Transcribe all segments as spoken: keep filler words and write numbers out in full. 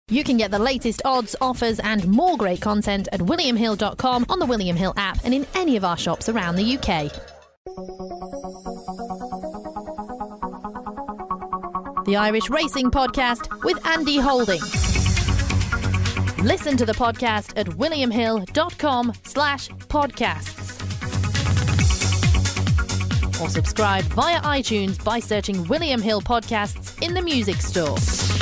You can get the latest odds, offers and more great content at william hill dot com, on the William Hill app and in any of our shops around the U K. The Irish Racing Podcast with Andy Holding. Listen to the podcast at william hill dot com slash podcasts. Or subscribe via iTunes by searching William Hill Podcasts in the music store.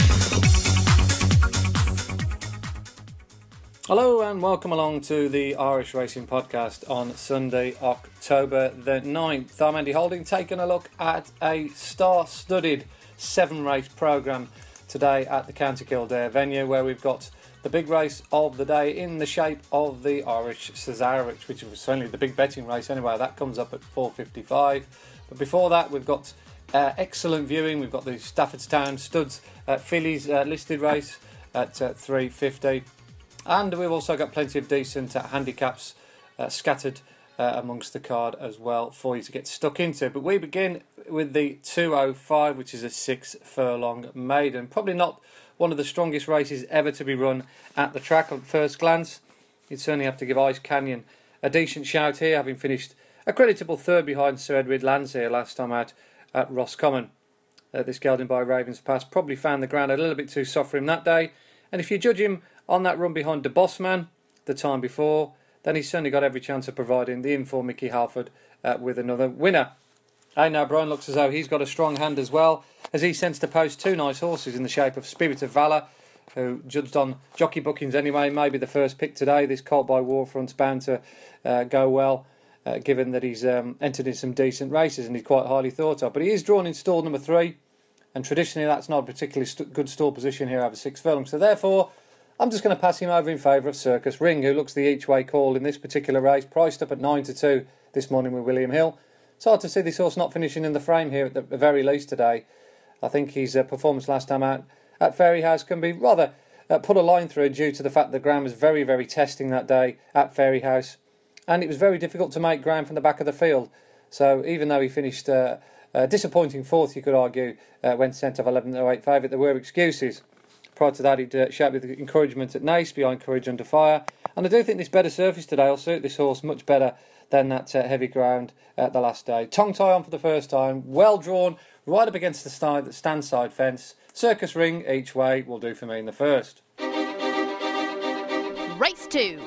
Hello and welcome along to the Irish Racing Podcast on Sunday, October the ninth. I'm Andy Holding, taking a look at a star-studded seven-race programme today at the County Kildare venue, where we've got the big race of the day in the shape of the Irish Cesarewitch, which was certainly the big betting race anyway. That comes up at four fifty-five. But before that, we've got uh, excellent viewing. We've got the Staffordstown Studs uh, Fillies uh, listed race at uh, three fifty. And we've also got plenty of decent uh, handicaps uh, scattered uh, amongst the card as well for you to get stuck into. But we begin with the two oh five, which is a six furlong maiden. Probably not one of the strongest races ever to be run at the track at first glance. You'd certainly have to give Ice Canyon a decent shout here, having finished a creditable third behind Sir Edward Landseer last time out at Roscommon. Uh, this gelding by Ravens Pass probably found the ground a little bit too soft for him that day. And if you judge him on that run behind the Bossman the time before, then he's certainly got every chance of providing the informed Mickey Halford uh, with another winner. Hey, now Brian looks as though he's got a strong hand as well, as he sends to post two nice horses in the shape of Spirit of Valour, who, judged on jockey bookings anyway, may be the first pick today. This colt by Warfront's bound to uh, go well, uh, given that he's um, entered in some decent races and he's quite highly thought of. But he is drawn in stall number three, and traditionally that's not a particularly st- good stall position here over six furlongs. So therefore, I'm just going to pass him over in favour of Circus Ring, who looks the each-way call in this particular race, priced up at nine to two this morning with William Hill. It's hard to see this horse not finishing in the frame here at the very least today. I think his uh, performance last time out at Fairyhouse can be rather uh, put a line through due to the fact the ground was very, very testing that day at Fairyhouse. And it was very difficult to make ground from the back of the field. So even though he finished uh, a disappointing fourth, you could argue, uh, when sent off eleven oh eight favourite, there were excuses. Prior to that, he'd uh, shout with encouragement at Naas behind Courage Under Fire. And I do think this better surface today will suit this horse much better than that uh, heavy ground at the last day. Tongue tie on for the first time, well drawn, right up against the stand, stand side fence. Circus Ring each way will do for me in the first. Race two.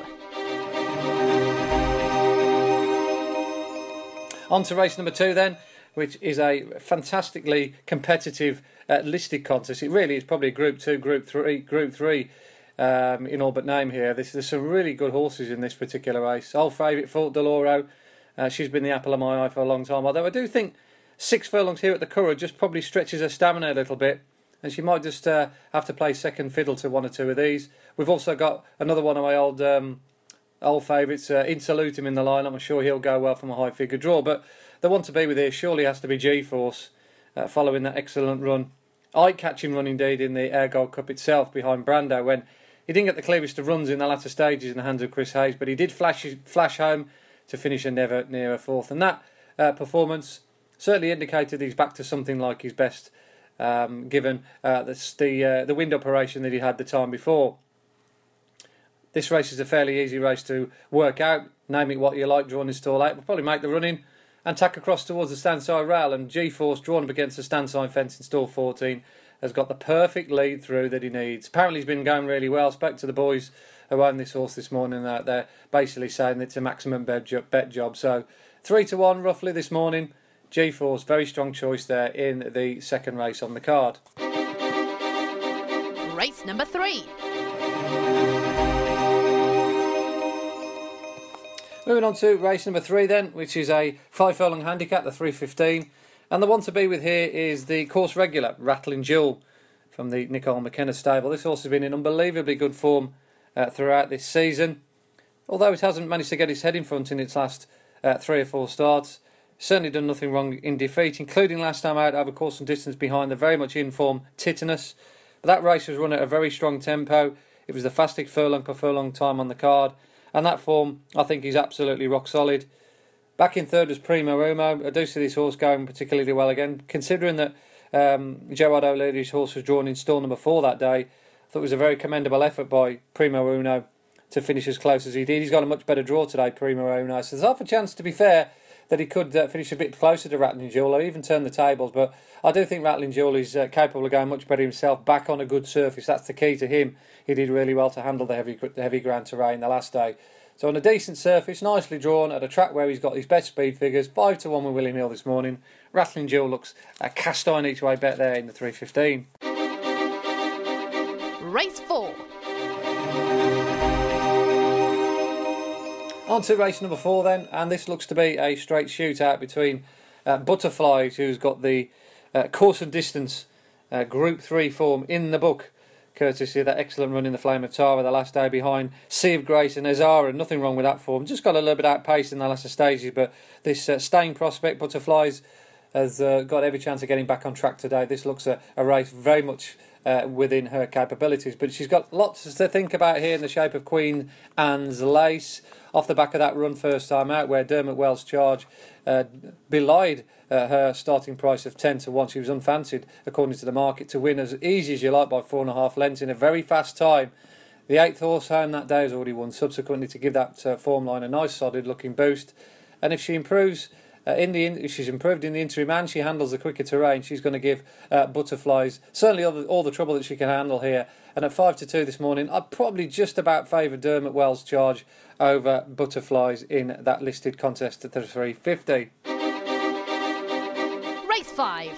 On to race number two then, which is a fantastically competitive uh, listed contest. It really is probably Group Two, Group Three, Group Three um, in all but name here. There's, there's some really good horses in this particular race. Old favourite Fault Deloro. Uh, she's been the apple of my eye for a long time. Although I do think six furlongs here at the Curragh just probably stretches her stamina a little bit, and she might just uh, have to play second fiddle to one or two of these. We've also got another one of my old um, old favourites, uh, Insalutum in the line. I'm sure he'll go well from a high figure draw, but the one to be with here surely has to be G-Force, uh, following that excellent run, eye-catching run indeed, in the Air Gold Cup itself behind Brando, when he didn't get the clearest of runs in the latter stages in the hands of Chris Hayes, but he did flash flash home to finish a never near a fourth. And that uh, performance certainly indicated he's back to something like his best, um, given uh, the the, uh, the wind operation that he had the time before. This race is a fairly easy race to work out. Name it what you like, drawn in stall eight. We'll probably make the run in and tack across towards the standside rail, and G-Force, drawn up against the standside fence in stall fourteen, has got the perfect lead through that he needs. Apparently he's been going really well. Spoke to the boys who own this horse this morning, that they're basically saying that it's a maximum bet job. So three to one roughly this morning. G-Force, very strong choice there in the second race on the card. Race number three. Moving on to race number three then, which is a five furlong handicap, the three fifteen. And the one to be with here is the course regular, Rattling Jewel, from the Nicole McKenna stable. This horse has been in unbelievably good form uh, throughout this season. Although it hasn't managed to get its head in front in its last uh, three or four starts, certainly done nothing wrong in defeat, including last time out over course and distance behind the very much in form Titanus. But that race was run at a very strong tempo. It was the fastest furlong per furlong time on the card. And that form, I think, is absolutely rock solid. Back in third was Primo Umo. I do see this horse going particularly well again, considering that um, Gerard O'Leary's horse was drawn in stall number four that day. thought it was a very commendable effort by Primo Uno to finish as close as he did. He's got a much better draw today, Primo Uno. So there's half a chance, to be fair, that he could uh, finish a bit closer to Rattling Jewel or even turn the tables. But I do think Rattling Jewel is uh, capable of going much better himself, back on a good surface. That's the key to him. He did really well to handle the heavy the heavy ground terrain the last day. So on a decent surface, nicely drawn, at a track where he's got his best speed figures, five to one with William Hill this morning. Rattling Jewel looks a cast iron each way bet there in the three fifteen. Race four. On to race number four then, and this looks to be a straight shootout between uh, Butterflies, who's got the uh, course and distance uh, Group three form in the book, courtesy of that excellent run in the Flame of Tara the last day behind Sea of Grace and Azara. Nothing wrong with that form, just got a little bit outpaced in the last stages, but this uh, staying prospect, Butterflies, has uh, got every chance of getting back on track today. This looks a, a race very much uh, within her capabilities, but she's got lots to think about here in the shape of Queen Anne's Lace, off the back of that run first time out where Dermot Wells' Charge uh, belied uh, her starting price of ten to one. She was unfancied, according to the market, to win as easy as you like by four and a half lengths in a very fast time. The eighth horse home that day has already won subsequently to give that uh, form line a nice solid looking boost. And if she improves uh, in the in- if she's improved in the interim and she handles the quicker terrain, she's going to give uh, Butterflies certainly all the, all the trouble that she can handle here. And at five to two this morning, I'd probably just about favour Dermot Wells' Charge over Butterflies in that listed contest at the three fifty. Race five.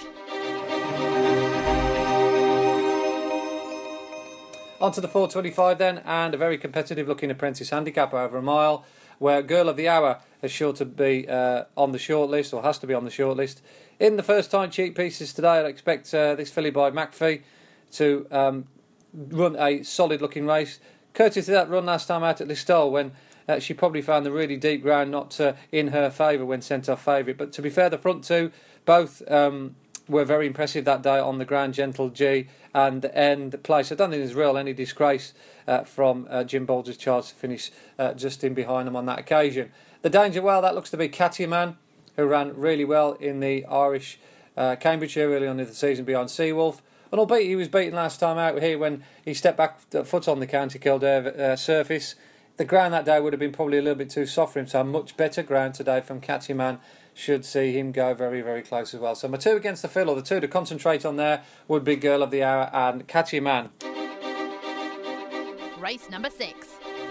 On to the four twenty-five then, and a very competitive looking apprentice handicap over a mile, where Girl of the Hour is sure to be uh, on the short list, or has to be on the short list. In the first time cheap pieces today, I'd expect uh, this filly by McPhee to um, run a solid looking race, courtesy of that run last time out at Listowel, when uh, she probably found the really deep ground not uh, in her favour when sent off favourite. But to be fair, the front two both um, were very impressive that day on the ground. Gentle G and End Place. I don't think there's real any disgrace uh, from uh, Jim Bolger's Charge to finish uh, just in behind them on that occasion. The danger, well, that looks to be Katia Man, who ran really well in the Irish uh, Cambridgeshire early on in the season behind Seawolf. And albeit he was beaten last time out here when he stepped back foot on the County Kildare uh, surface, the ground that day would have been probably a little bit too soft for him. So much better ground today from Katia Man should see him go very, very close as well. So my two against the fill, or the two to concentrate on there, would be Girl of the Hour and Katia Man. Race number six.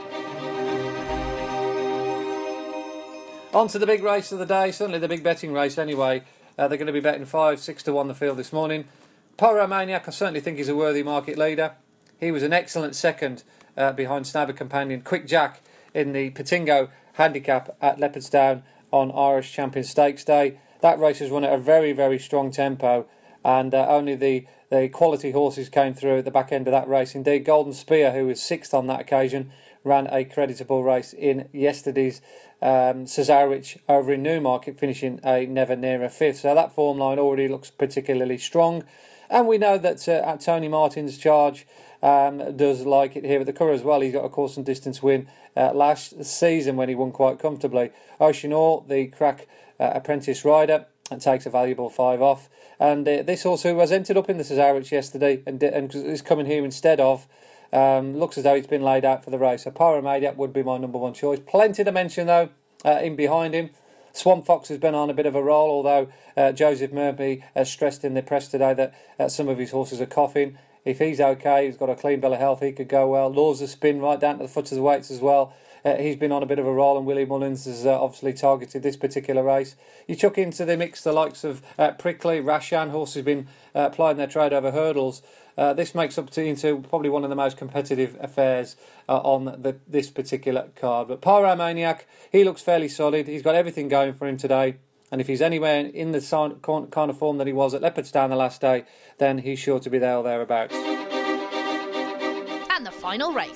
On to the big race of the day, certainly the big betting race anyway. Uh, they're going to be betting five, six to one the field this morning. Pyromaniac, I certainly think he's a worthy market leader. He was an excellent second uh, behind Snabber Companion Quick Jack in the Patingo handicap at Leopardstown on Irish Champion Stakes Day. That race was run at a very, very strong tempo, and uh, only the, the quality horses came through at the back end of that race. Indeed, Golden Spear, who was sixth on that occasion, ran a creditable race in yesterday's um, Cesarewitch over in Newmarket, finishing a never nearer fifth. So that form line already looks particularly strong. And we know that uh, Tony Martin's Charge um, does like it here at the Curragh as well. He got a course and distance win uh, last season when he won quite comfortably. Ocean Ore, the crack uh, apprentice rider, and takes a valuable five off. And uh, this horse, who was entered up in the Cesarewitch yesterday and, and is coming here instead of, um, looks as though it's been laid out for the race. So Pyromaniac would be my number one choice. Plenty to mention though uh, in behind him. Swamp Fox has been on a bit of a roll, although uh, Joseph Murphy has stressed in the press today that uh, some of his horses are coughing. If he's okay, he's got a clean bill of health, he could go well. Laws of Spin right down to the foot of the weights as well. Uh, he's been on a bit of a roll, and Willie Mullins has uh, obviously targeted this particular race. You chuck into the mix the likes of uh, Prickly, Rashan, horses have been uh, plying their trade over hurdles. Uh, this makes up to, into probably one of the most competitive affairs uh, on the, this particular card. But Pyromaniac, he looks fairly solid. He's got everything going for him today. And if he's anywhere in the kind of form that he was at Leopardstown the last day, then he's sure to be there or thereabouts. And the final race.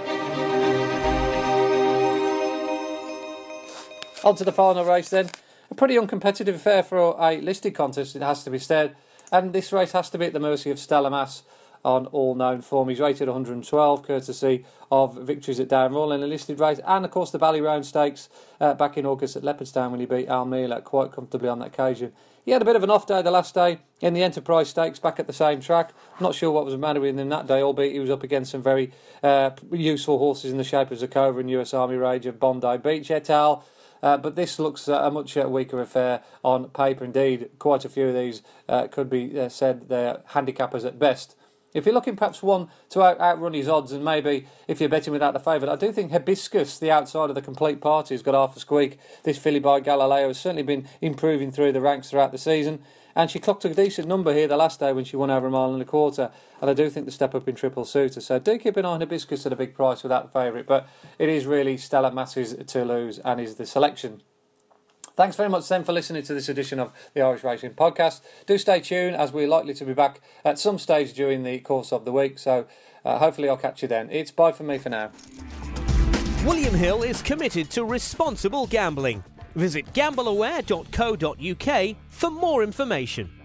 On to the final race then. A pretty uncompetitive affair for a listed contest, it has to be said. And this race has to be at the mercy of Stella Mass on all known form. He's rated one hundred twelve, courtesy of victories at Down Royal in a listed race, and of course the Ballyround Stakes uh, back in August at Leopardstown when he beat Almela quite comfortably on that occasion. He had a bit of an off day the last day in the Enterprise Stakes back at the same track. I'm not sure what was the matter with him that day, albeit he was up against some very uh, useful horses in the shape of Zakova and U S Army Ranger, Bondi Beach et al. Uh, but this looks uh, a much uh, weaker affair on paper. Indeed, quite a few of these uh, could be uh, said they're handicappers at best. If you're looking perhaps one to out- outrun his odds, and maybe if you're betting without the favourite, I do think Hibiscus, the outside of the complete party, has got half a squeak. This filly by Galileo has certainly been improving through the ranks throughout the season, and she clocked a decent number here the last day when she won over a mile and a quarter, and I do think the step up in triple suitor. So do keep an eye on Hibiscus at a big price without the favourite, but it is really Stella Masses to lose and is the selection. Thanks very much then for listening to this edition of the Irish Racing Podcast. Do stay tuned, as we're likely to be back at some stage during the course of the week, so uh, hopefully I'll catch you then. It's bye from me for now. William Hill is committed to responsible gambling. Visit gamble aware dot co dot uk for more information.